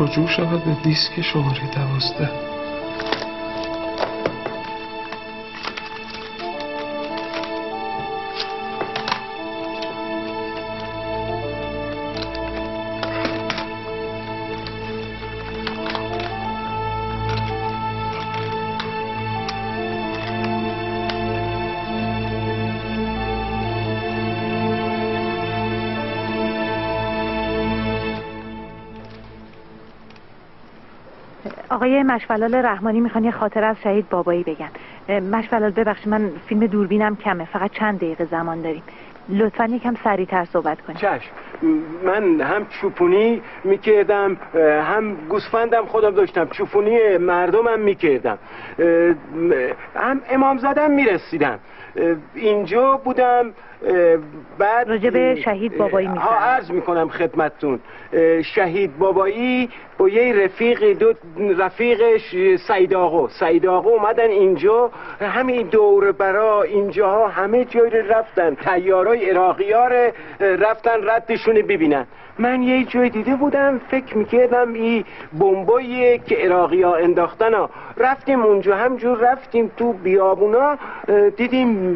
رجوع شود به دیسک شماره 12. آقای مشفلال رحمانی میخوان یه خاطره از شهید بابایی بگن. مشفلال ببخشید من فیلم دوربینم کمه، فقط چند دقیقه زمان داریم، لطفاً یکم سریعتر صحبت کنید. چشم. من هم چوپونی میکردم هم گوسفندم خودم داشتم، چوپونی مردمم میکردم، هم امامزادم میرسیدم، اینجا بودم. بعد راجع به شهید بابایی میفرمایید. عرض میکنم خدمتتون، شهید بابایی با یه رفیقش سعید آقا اومدن اینجا، همین دور برا اینجاها همه جای رفتن، طیارای عراقی‌ها رفتن ردشون ببینن. من یه جای دیده بودم فکر میکردم این بمباییه که عراقی‌ها انداختن رفتیم اونجا، همجور رفتیم تو بیابونا دیدیم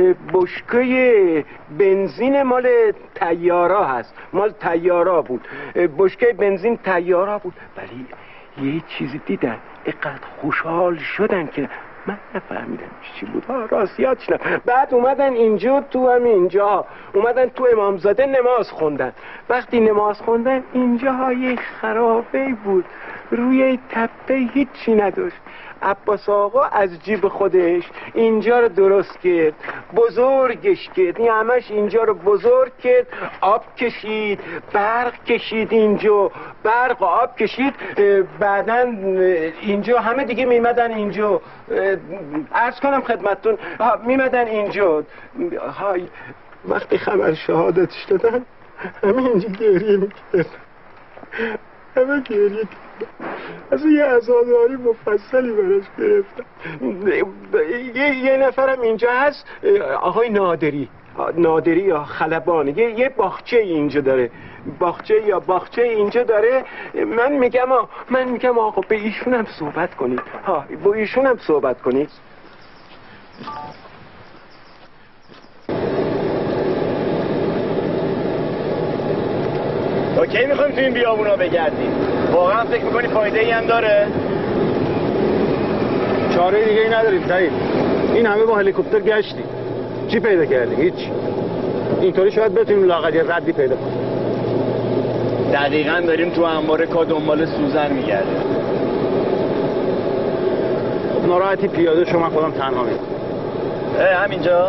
بشکه بنزین مال طیارا هست، مال طیارا بود، بشکه بنزین طیارا بود. ولی یه چیزی دیدن اینقدر خوشحال شدن که من نفهمیدم چی بود، راستیات شدم. بعد اومدن اینجا، تو اینجا اومدن تو امامزاده نماز خوندن. وقتی نماز خوندن اینجا یه خرابه بود، روی تپه هیچی نداشت. عباس آقا از جیب خودش اینجا رو درست کرد، بزرگش کرد، این همش اینجا رو بزرگ کرد، آب کشید، برق کشید، اینجا برق و آب کشید. بعدن اینجا همه دیگه میمدن اینجا، عرض کنم خدمتتون، میمدن اینجا. وقتی خبر شهادتش دادن همه اینجا گریه میکرد، همه گریه کرد. از یه عزاداری مفصلی براش گرفتم. یه نفرم اینجا هست، آقای نادری یا خلبان، یه باغچه اینجا داره، باغچه اینجا داره. من میگم آقا به ایشونم صحبت کنید، با ایشونم صحبت کنید. با کی میخوایم تو این بیابونا بگردیم؟ واقعا فکر میکنی فایده ای هم داره؟ چاره دیگه ای نداریم سعید، این همه با هلیکوپتر گشتیم، چی پیدا کردیم؟ هیچ. اینطوری شاید بتونیم لااقل یه ردی پیدا کنیم. دقیقاً داریم تو انبار کا دنبال سوزن میگردیم. خب ناراحتی پیاده شما، خودم تنها میرم. همینجا؟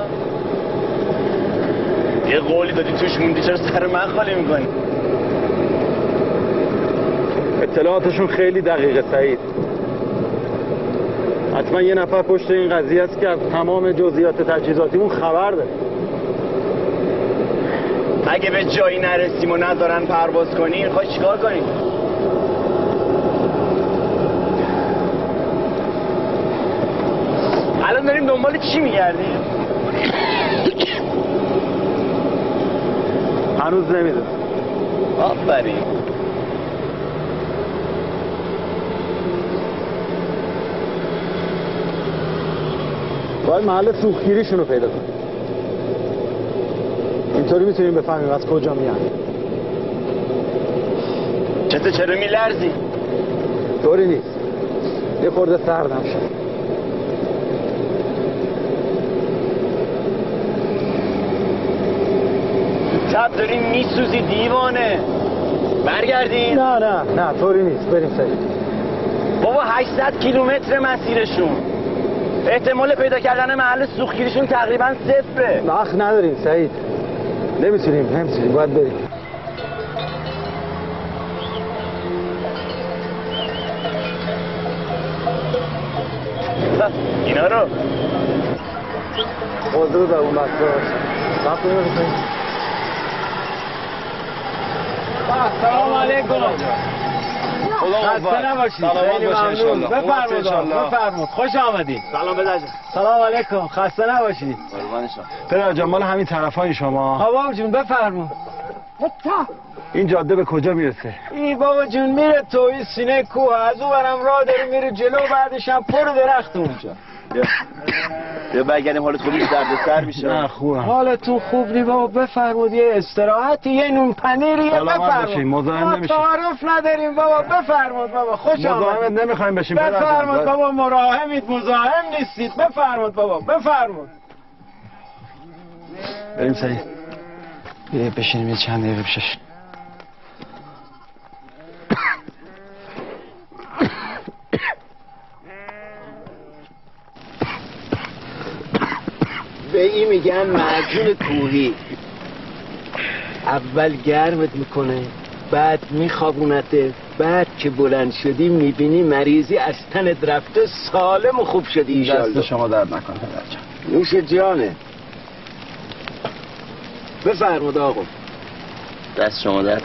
یه قولی دادی توش موندی، چرا سر من خالی میکنی؟ اطلاعاتشون خیلی دقیقه سعید، حتما یه نفر پشت این قضیه است که از تمام جزئیات تجهیزاتیمون خبر داره. اگه به جایی نرسیم و نذارن پرواز کنیم خواهی چیکار کنیم؟ الان داریم دنبال چی میگردیم؟ هنوز نمیدونم. آفرین. باید محل سوختگیریشون رو پیدا کنیم، اینطوری میتونیم بفهمیم از کجا میان. چرا میلرزی؟ طوری نیست، یه خورده سردم شد. شب داریم میسوزی دیوانه، برگردیم؟ نه طوری نیست، بریم سعید. بابا 800 کیلومتر مسیرشون، احتمال پیدا کردن محل سوختگیریشون تقریبا صفره. وقت نداریم سعید، نمیتونیم باید بریم. اینا رو حضور در اون بسته سلام علیکم. خسته نباشید. خیلی ممنون. بفرمایید. خوش آمدید. سلام بدرجه. سلام علیکم. خسته نباشید. قربان شما. پدر جان مال همین طرفای شما. بابا جون بفرمایید. این جاده به کجا میرسه؟ ای بابا جون میره توی سینه کوه، از اون برم راه داره میره جلو، بعدش هم پر درخت اونجا. بیا برگردیم، حالت خوب نیست، دردسر میشه. نه خوبم. حالتون خوب نی بابا، بفرمود یه استراحتی، یه نون پنیری بفرمود. مزاحم نمیشیم. تعارف نداریم بابا، بفرمود بابا، خوش آمدید. مزاحمت نمیخوایم بشیم. بفرمود بابا، مراهمید، مزاحم نیستید. بفرمود بابا، بفرمود. بریم سعید. بشینیم یه چند دقیقه پیشش. به این میگن معجون کوهی. اول گرمت میکنه، بعد میخوابونته، بعد که بلند شدی میبینی مریضی از تنت رفته، سالم و خوب شدی ایشالله. دست شما درد نکنه پدرجان. نوش جانه. بفرمود آقا. دست شما درد.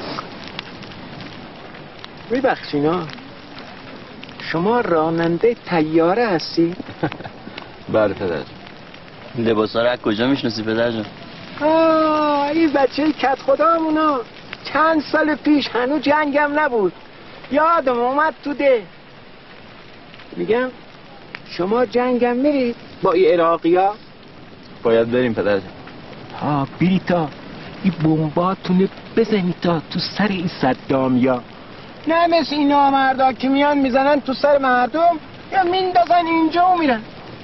میبخشینا، شما راننده طیاره هستی؟ بله پدرجان. لباسا رو از کجا میشناسی پدرجان؟ این بچه کت خدا همونا، چند سال پیش هنوز جنگم نبود، یادم اومد تو ده. میگم شما جنگم میرید با این عراقی ها؟ باید بریم پدرجان. بری تا این بمباتونه بزنی تا تو سر این صدامیا، نه مثل این نامردا که میان میزنن تو سر مردم یا میندازن اینجا و میرن.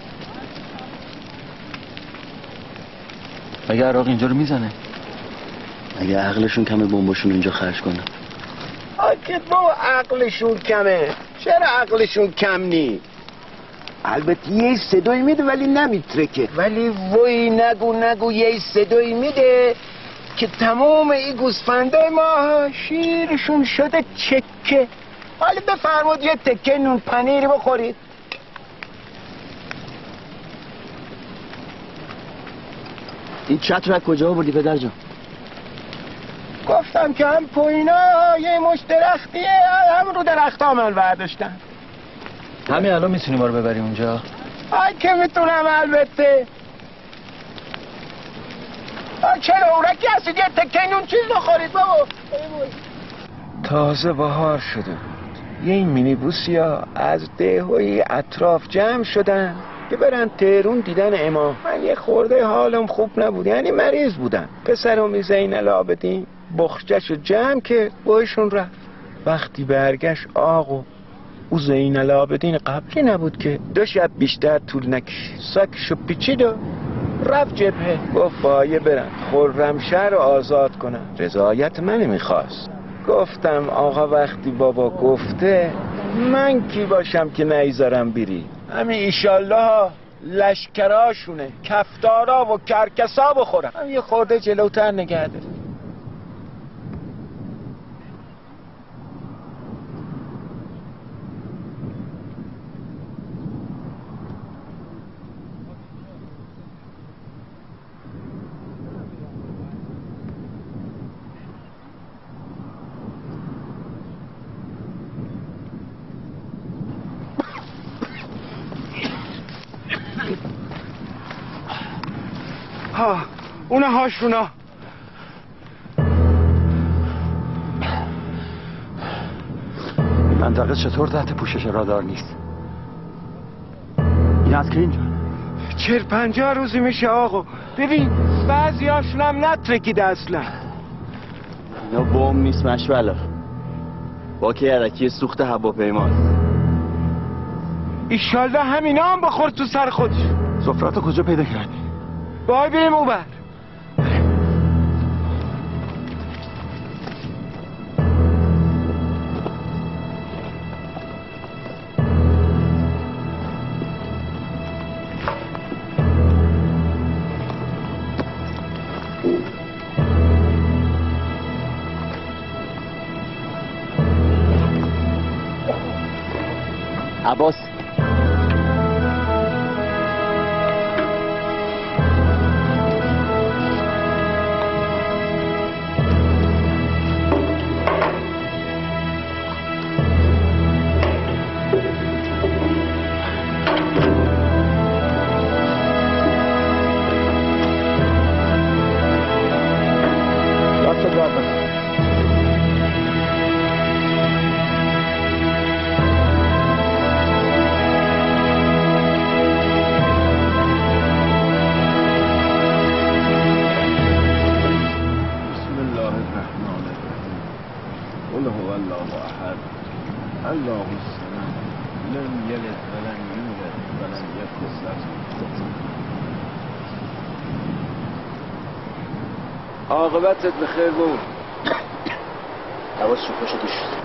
اگه عراق اینجا رو میزنه، اگه عقلشون کمه بمباشون اینجا خرج کنن. آکه با عقلشون کمه، چرا عقلشون کم نی؟ البته یه صدایی میده ولی نمیترکه، ولی وای نگو یه صدایی میده که تمام این گوسفنده ما شیرشون شده چکه. حالا بفرمود یه تکه نون پنیری بخورید. این چتر رو از کجا آوردی پدرجان؟ گفتم که هم پوینا یه مش درختیه، هم رو درخت ها من برداشتن. همین الان میتونی ما رو ببری اونجا؟ که میتونم البته. چرا اورکی هستید یه تکه نون چیز نخورید بابا؟ تازه بهار شده بود، یه مینیبوسی ها از دههای اطراف جمع شدن که برن تهرون دیدن امام. من یه خورده حالم خوب نبود، یعنی مریض بودم. پسرم زین العابدین بخشش جمع که بایشون رفت. وقتی برگشت آقا او زین العابدین قبلی نبود که 2 شب بیشتر طول نکشید، ساکشو پیچید و رفت جبهه. گفت بایه برم خرمشهر رو آزاد کنم. رضایت من میخواست. گفتم آقا وقتی بابا گفته من کی باشم که نیذارم بری. همین ایشالله لشکراشونه کفتارا و کرکسا بخورم. هم یه خورده جلوتر نگه داره. اونا هاشونا منطقه چطور تحت پوشش رادار نیست؟ این از که اینجا 40-50 روزی میشه آقا. ببین بعضی هاشون هم نترکیده اصلا. اینا بوم نیست مشبلا، با که یرکی سوخت هواپیماست. ایشالله همینا هم بخور تو سر خودش. سفراتو کجا پیدا کردی؟ بای بریم اوبر. عباس دست درد نکنه. عاقبتت بخیر بود. حواس شوخه شدی شد.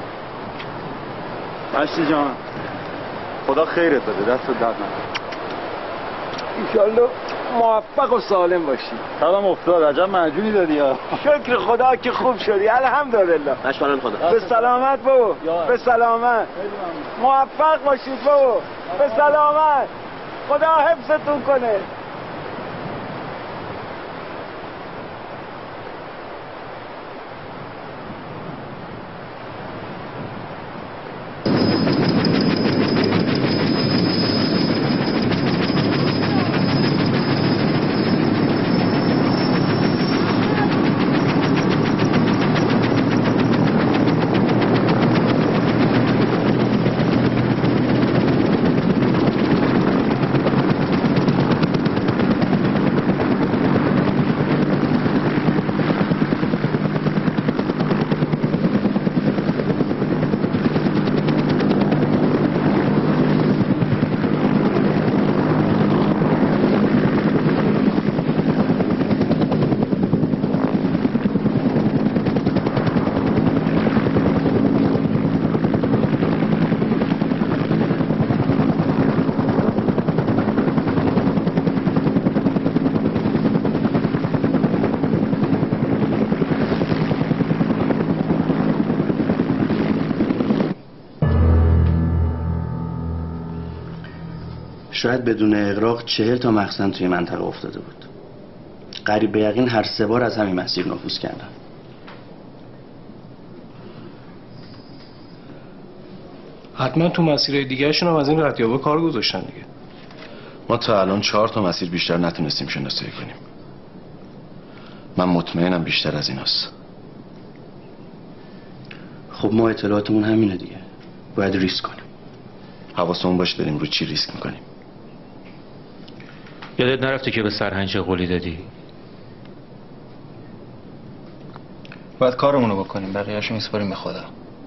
مشتی جان خدا خیرت بده، دست درد نکنه. ایشالله موفق و سالم باشی. تبم افتاد، عجب معجونی دادی یا. شکر خدا که خوب شدی، الحمدلله. مشورن خدا. به سلامت بابا، به سلامت. موفق باشید بابا، به سلامت. خدا حفظتون کنه. شاید بدون اغراق 40 تا مخزن توی منطقه افتاده بود. قریب به یقین هر 3 بار از همین مسیر نفوذ کردن. حتما تو مسیرهای دیگه‌شون هم از این ردیابه کار گذاشتن دیگه. ما تا الان 4 تا مسیر بیشتر نتونستیم شناسایی کنیم. من مطمئنم بیشتر از ایناست. خب ما اطلاعاتمون همینه دیگه. باید ریسک کنیم. حواسمون باشه بریم رو چی ریسک میکنیم. یادت نرفته که به سرهنج قولی دادی؟ باید کارمونو بکنیم، بقیه‌اشو میسپاریم به خدا.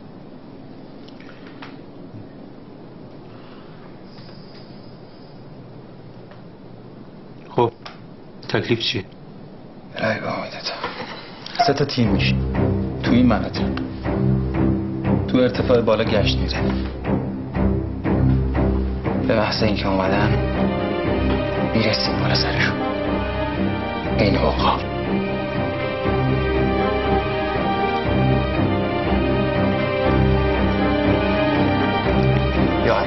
خب تکلیف چیه؟ الهی به امیدت. 3 تا تیم میشیم تو این مناطق، تو ارتفاع بالا گشت میزنیم. به محض اینکه اومدن میرسیم بالا سرشون. این اوقا یاد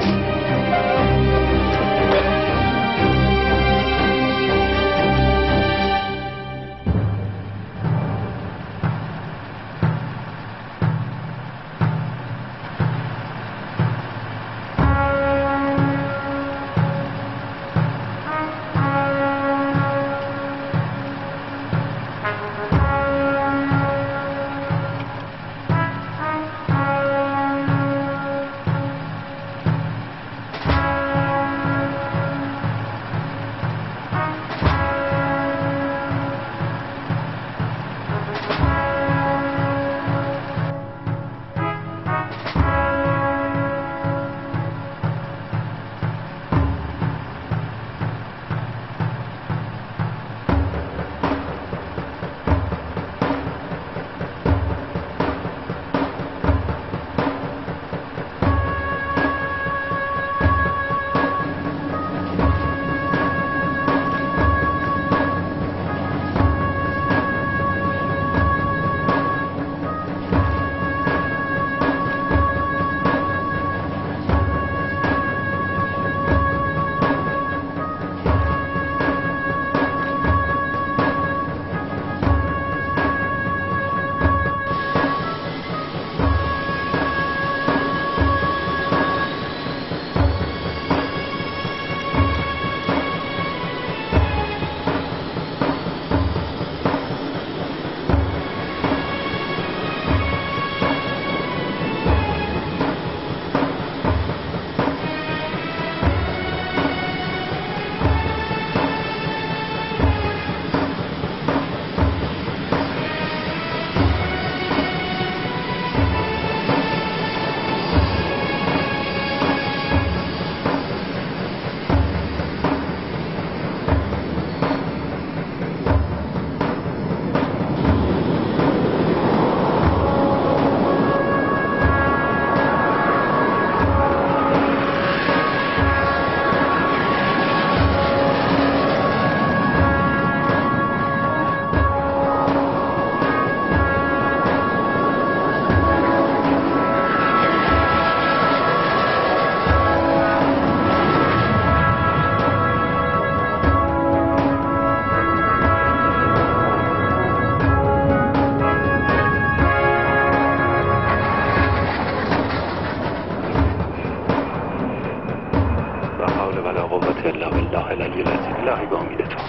الهی به امید تو.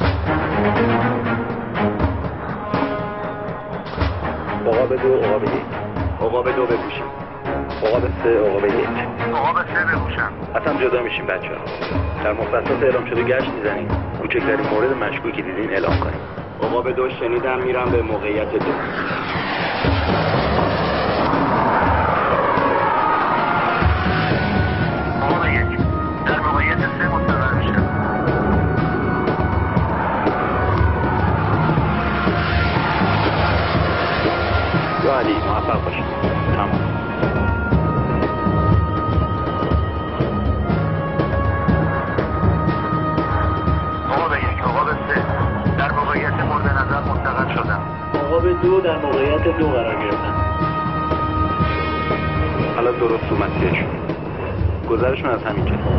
عقاب 2 عقاب 1 عقاب 2 بپوشیم، عقاب 3 عقاب 1 عقاب 3 بپوشم. اصلا جدا میشیم بچه ها. در مختصات اعلام شده گشت میزنیم، کوچکترین مورد مشکوکی دیدین اعلام کنیم. عقاب 2 شنیدم میرم به موقعیت 2. عقاب 1 در موقعیت 3 مستقر میشه. یا علی موفق باشید. تمام. عقاب 1 عقاب 3 در موقعیت مورد نظر مستقر شدم. عقاب 2 در موقعیت 2 قرار گرفتن. حالا درست تو مسیرشون. گذرشون از همین جا.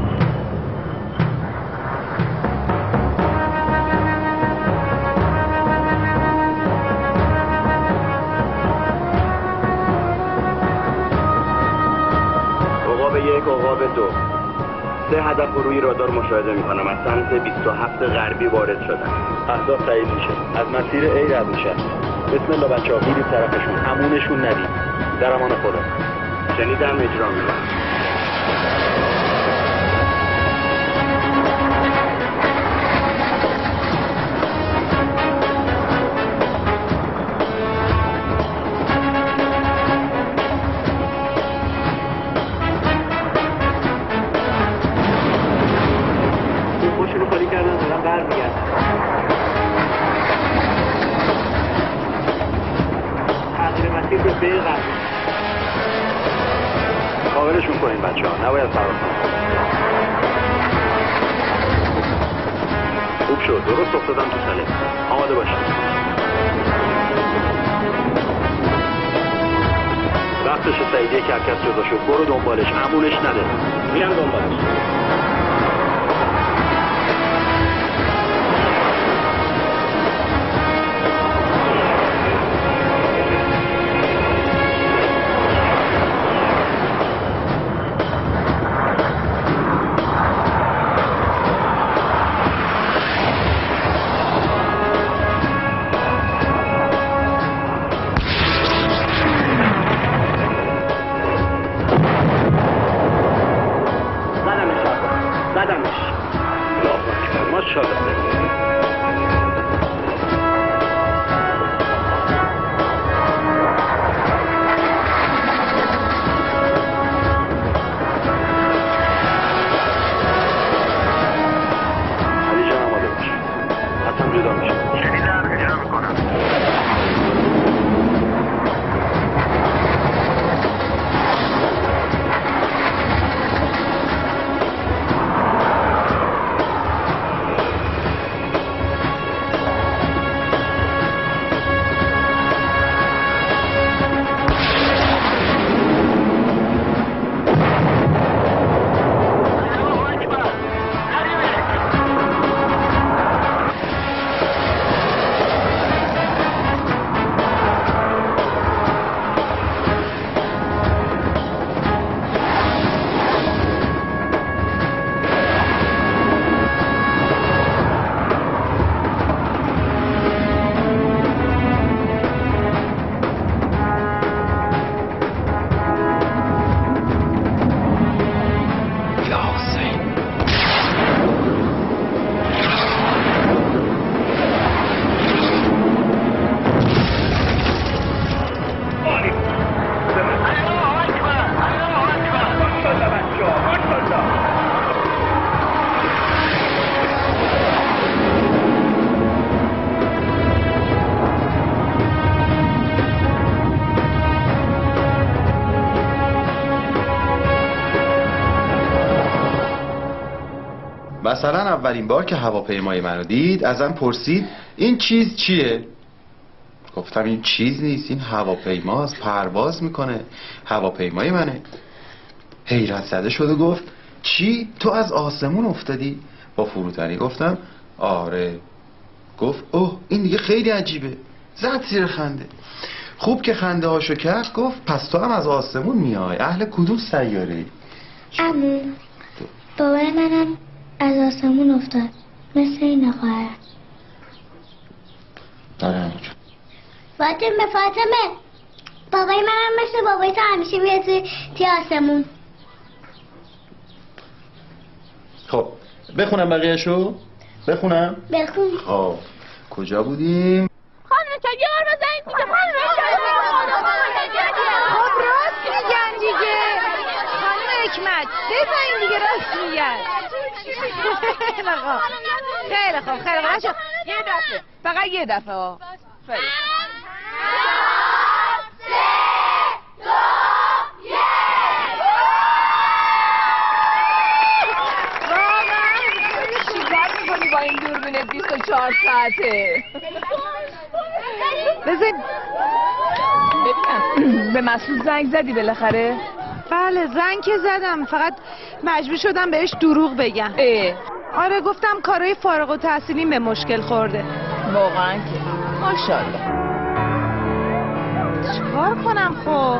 عقاب 1 عقاب 2 3 هدف رو روی رادار مشاهده میکنم. از سمت 27 غربی وارد شدن. اهداف تایید میشه. از مسیر A رد میشه. بسم الله بچه‌ها میرید طرفشون. امونشون ندید. در امان خدا. شنیدم اجرا میکنم. خوشونو خالی کردن دارن برمیگردن. تغییر مسیر به B غربی. کاورشون کنین بچه ها. نباید فرار کنن. خوب شد. درست افتادم تو سله. آماده باشید. وقتش سعیدی کرکس جدا شد. برو دنبالش. امونش نده. میرم دنبالش. مثلا اولین بار که هواپیمای منو دید ازم پرسید این چیز چیه؟ گفتم این چیز نیست، این هواپیماست، پرواز میکنه، هواپیمای منه. حیرت زده شد و گفت چی؟ تو از آسمون افتادی؟ با فروتنی گفتم آره. گفت اوه این دیگه خیلی عجیبه. زد زیر خنده. خوب که خنده هاشو کرد گفت پس تو هم از آسمون میای، اهل کدوم سیاره ای؟ عمو بابای منم از آسمون افتاد. مثل این آقا داره همونجور. فاطمه بابای منم مثل بابای تو همیشه میاد توی آسمون. خب بخونم بقیهشو؟ بخونم؟ بخون. خب کجا بودیم؟ خانم تا یه بار بزنید دیگه. خب راست میگن دیگه. خانم حکمت بزنین دیگه، راست میگن. خیلی خوب یه دفعه، فقط یه دفعه ها. با این دوربین 24 ساعته بزن. ببینم به مسعود زنگ زدی بالاخره؟ بله زنگ که زدم، فقط مجبور شدم بهش دروغ بگم. آره گفتم کارهای فارغ التحصیلیم به مشکل خورده. واقعا که ماشاءالله. چیکار کنم خب؟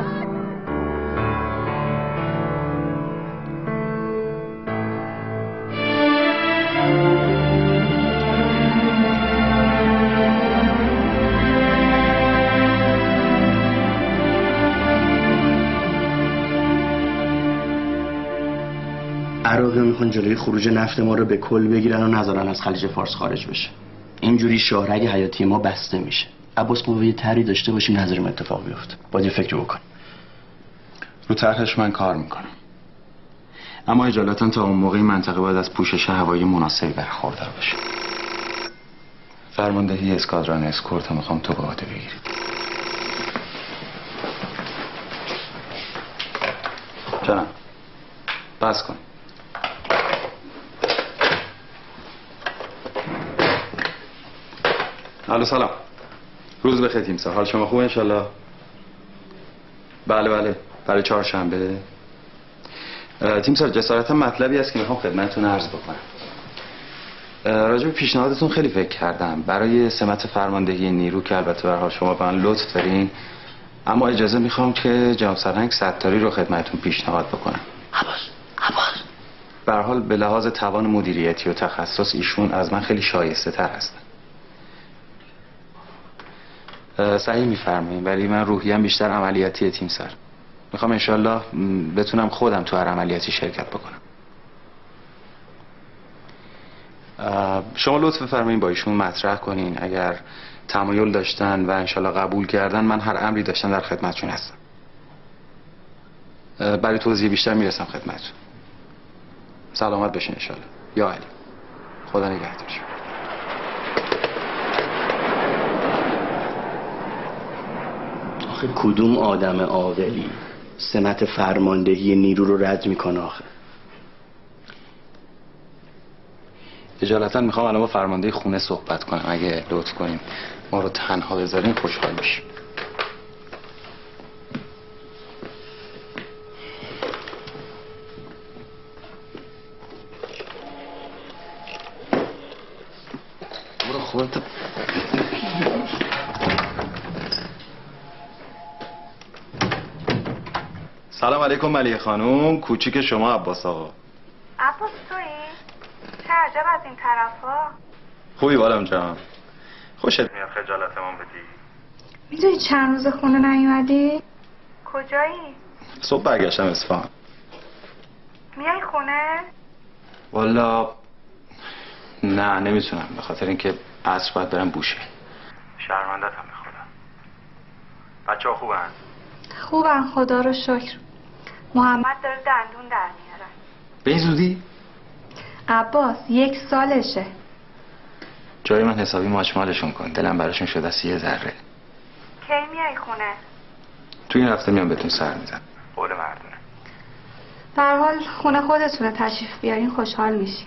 عراقی میخوان جلوی خروج نفت ما رو به کل بگیرن و نذارن از خلیج فارس خارج بشه. اینجوری شاهرگ حیاتی ما بسته میشه. عباس قوه یه طرحی داشته باشیم نظرم اتفاق بیفته. باید یه فکر بکن. رو طرحش من کار میکنم. اما اجالتا تا اون موقع منطقه باید از پوشش هوایی مناسبی برخوردار بشه. فرماندهی اسکادران اسکورت میخوام تو به عهده بگیری. جانم بس کن. الو سلام. روز بخیر تیمسار. حال شما خوبه انشالله؟ بله برای چهارشنبه. تیمسار جسارتا مطلبی هست که میخوام خدمتتون عرض بکنم. راجع به پیشنهادتون خیلی فکر کردم برای سمت فرماندهی نیرو که البته به هر حال شما به من لطف دارین، اما اجازه میخوام که جناب سرهنگ ستاری رو خدمتتون پیشنهاد بکنم. عباس به هر حال به لحاظ توان مدیریتی و تخصص ایشون از من خیلی شایسته تر هستن. صحیح میفرمایید، ولی من روحیم بیشتر عملیاتی تیمسار. میخوام انشالله بتونم خودم تو هر عملیاتی شرکت بکنم. شما لطف بفرمایید با ایشون مطرح کنین، اگر تمایل داشتن و انشالله قبول کردن من هر امری داشتن در خدمتشون هستم. برای توضیح بیشتر میرسم خدمتتون. سلامت باشین انشالله. یا علی خدا نگهدار شما. آخه کدوم آدم عاقلی سمت فرماندهی نیرو رو رد میکنه آخه؟ اجالتا میخوام الان با فرمانده خونه صحبت کنم. اگه لطف کنیم ما رو تنها بذارین خوشحال میشیم. برو خودت. سلام علیکم ملیحه خانوم. کوچیک شما عباس آقا. عباس تویی؟ چه عجب از این طرفا. خوبی بالام جان؟ خوشت میاد خجالتمون بدی؟ میدونی چند روز خونه نیومدی؟ کجایی؟ صبح برگشتم اصفهان. میای خونه؟ والا نه نمیتونم، به خاطر اینکه عصر باید برم بوشه. شرمندتم به خدا. بچه ها خوبن؟ خوبم خدا رو شکر. محمد داره دندون در میاره. به این زودی؟ عباس 1 سالشه. جای من حسابی ماچمالشون کن، دلم براشون شده است یه ذره. کی میای خونه؟ تو این هفته میام بهتون سر میزن. قول مردونه. در حال خونه خودتونه، تشریف بیارین خوشحال میشی.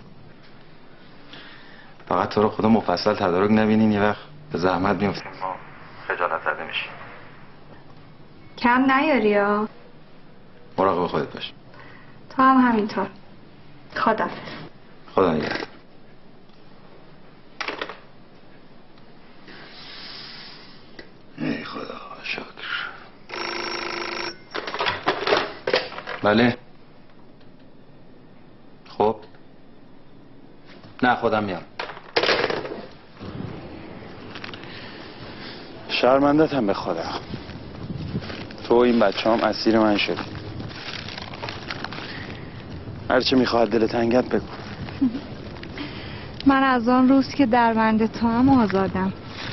فقط تو رو خدا مفصل تدارک نبینین یه وقت به زحمت میافتیم ما خجالت زده میشیم. کم نیاری ها. مراقب خودت باش. تو هم همینطور. خداحافظ. خدا نگهدار. ای خدا شکر. بله خب نه خودم میام. شرمندتم به خدا. تو و این بچه هم اسیر من شدی. هرچه میخواد دل تنگت بگو. من از آن روز که در بند تو هم آزادم.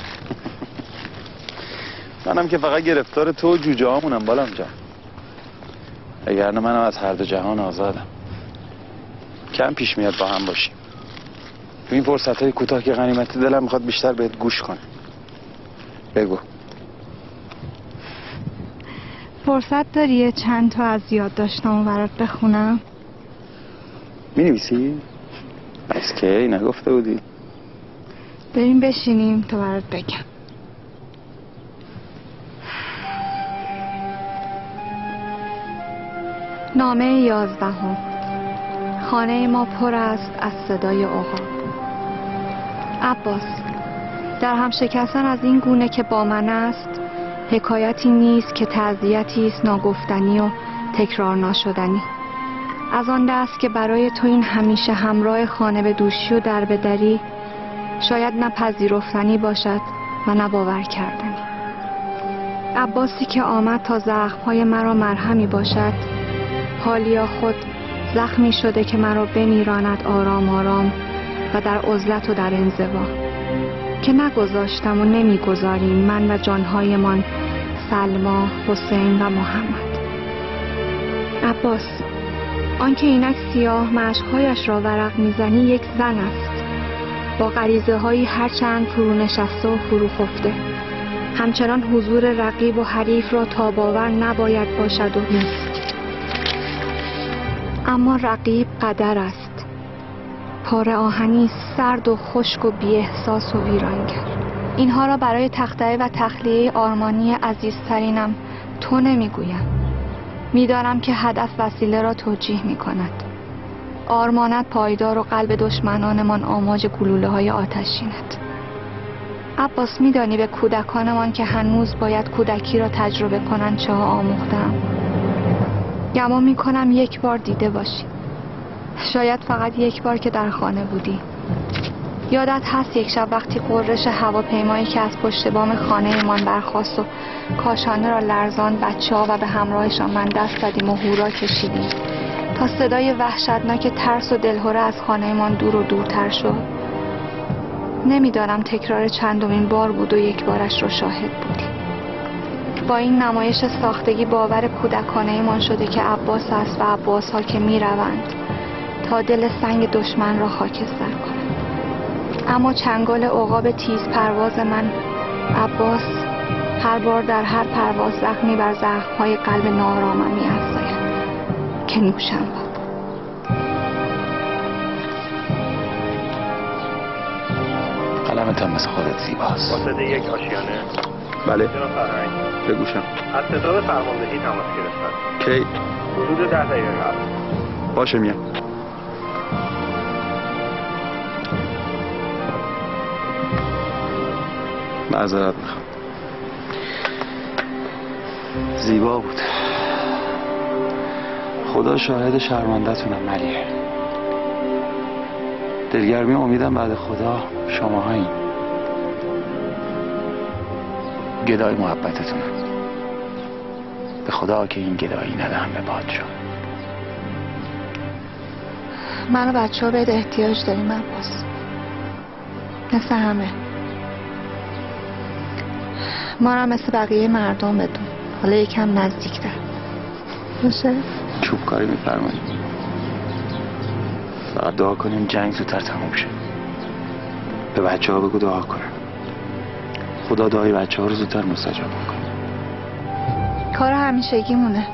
منم که فقط گرفتار تو و جوجه هامونم بالام جان. اگرنه منم از هر دو جهان آزادم. کم پیش میاد با هم باشیم. تو این فرصت های کوتاه که غنیمتی دلم میخواد بیشتر بهت گوش کنه. بگو. فرصت داری چند تا از یادداشتامو برات بخونم؟ مینویسی؟ بس که نگفته بودی؟ بریم بشینیم تا برات بگم. نامه 11. خانه ما پر است از صدای عقاب. عباس، در هم شکستن از این گونه که با من است حکایتی نیست که تعزیتی است ناگفتنی و تکرار ناشدنی. از آن دست که برای تو این همیشه همراه خانه به دوشی و در به دری شاید نه پذیرفتنی باشد و نه باور کردنی. عباسی که آمد تا زخم‌های مرا مرهمی باشد، حالیا خود زخمی شده که مرا بمیراند آرام آرام و در عزلت و در انزوا، که نگذاشتم و نمیگذاریم من و جانهایمان سلما، حسین و محمد. عباس، آنکه اینک سیاه مشکهایش را ورق میزنی یک زن است، با غریزه هایی هرچند فرو نشسته و فرو خفته. همچنان حضور رقیب و حریف را تاب‌آور نباید باشد و نیست. اما رقیب قدر است، پاره آهنی سرد و خشک و بی احساس و ویرانگر. اینها را برای تخطئه و تخلیه آرمانی عزیزترینم تو نمیگویم. میدانم که هدف وسیله را توجیه می کند. آرمانت پایدار و قلب دشمنانمان آماج گلوله های آتشینت. عباس، میدانی به کودکانمان که هنوز باید کودکی را تجربه کنند چه ها آموختم؟ گمان می کنم یک بار دیده باشی، شاید فقط یک بار که در خانه بودی. یادت هست یک شب وقتی قررش هواپیمایی که از پشت بام خانه من برخاست و کاشانه را لرزان بچه‌ها و به همراهشان من دست زدیم و هورا کشیدیم تا صدای وحشتناک ترس و دلهره از خانه من دور و دورتر شد؟ نمیدانم تکرار چندمین بار بود و یک بارش را شاهد بودی. با این نمایش ساختگی باور کودکانه من شده که عباس است و عباس ها که می روند تا دل سنگ دشمن را خاکستر کنند. اما چنگال عقاب تیز پرواز من عباس هر بار در هر پرواز زخمی بر زخم‌های قلب ناآرامم می‌افزاید که نوشم باد. قلمت هم مثل خودت زیباست. واسطه یک آشیانه. بله. جناب فرهنگ. بگوشم. از ستاد فرماندهی تماس گرفتن. کی؟ حدود 10 دقیقه قبل. باشه میام. معذرت میخوام. زیبا بود. خدا شاهد شرمنده‌تونم ملیحه. دلگرمی امیدم بعد خدا شماهایین. گدای محبتتونم. به خدا که این گدایی ندهم به پادشاه. من و بچه ها بهت احتیاج داریم عباس، مثل همه. ما را مثل بقیه مردم بدون، حالا یکم نزدیکتر باشه؟ چوب کاری میفرمایید. فقط دعا کنیم جنگ زودتر تموم شه. به بچه ها بگو دعا کنن. خدا دعای بچه ها رو زودتر مستجاب کنه. کار همیشگی مونه.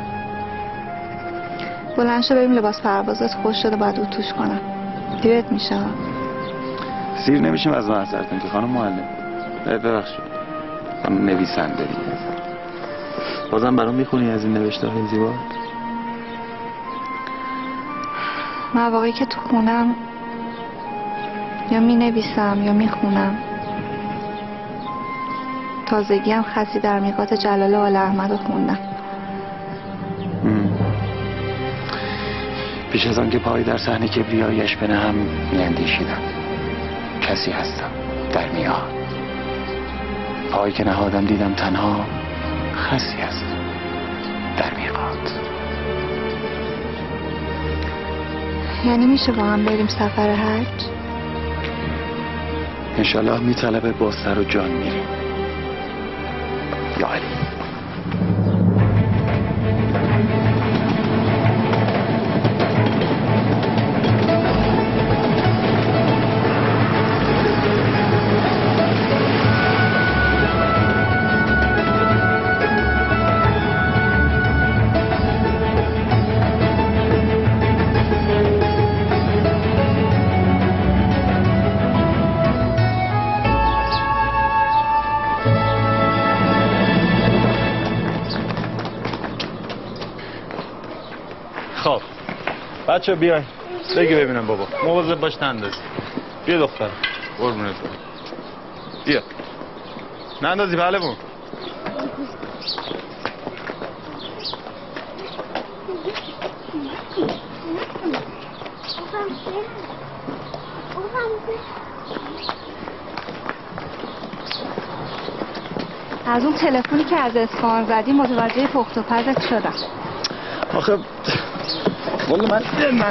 بلند شو بریم لباس پروازت خوش شده باید او توش کنم. دیرت میشه. سیر نمیشیم از معذرتون که خانم معلم. ببخشید. خانم نویسنده دیگه. بازم برام میخونی از این نوشته های زیبا؟ مواقعی که تو خونم یا می نویسم یا می خونم. تازگی هم خسی در میقات جلال آل احمد رو خوندم. پیش از آن که پای در صحنه کبریاییش بنهم میاندیشیدم کسی هستم در میان پایی که نهادم دیدم تنها خسی است در میقات. یعنی میشه با هم بریم سفر حج؟ انشالله میطلبه با سر و جان میریم. یا علی. خب بچه بیای بگی ببینم بابا مواظب باش نندازی. بیا دخترم قربونت برم. بیا نندازی پهلوون. از اون تلفنی که از اصفهان زدی متوجه پخت و پزت شدم. آخه والا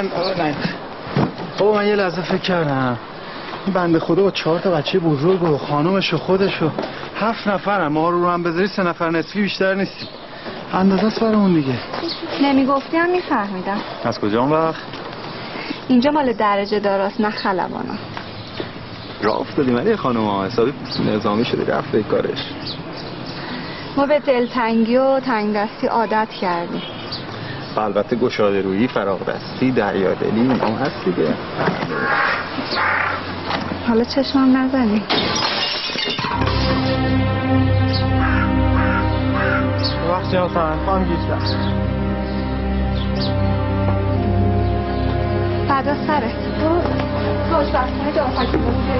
بابا من یه لحظه فکر کردم این بنده خدا با 4 تا بچه بزرگ و خانومش و خودش و 7 نفرم. ما رو هم بذاری 3 نفر نصفی بیشتر نیستیم. اندازه است برامون دیگه. نمیگفتی هم میفهمیدم. از کجا اون وقت؟ اینجا مال درجه داراست نه خلبانا. راه افتادیم ولی خانوم ها حسابی نظامی شده رفت به کارش. ما به دلتنگی و تنگ دستی عادت کردیم. البته گشاده رویی، فراغ دستی، دریادلی اینا هم هست دیگه. حالا چشمم نزنی. وقتی ها خواهم گیز دست بعدا سرت خوشبختانه جا خاکی بسید.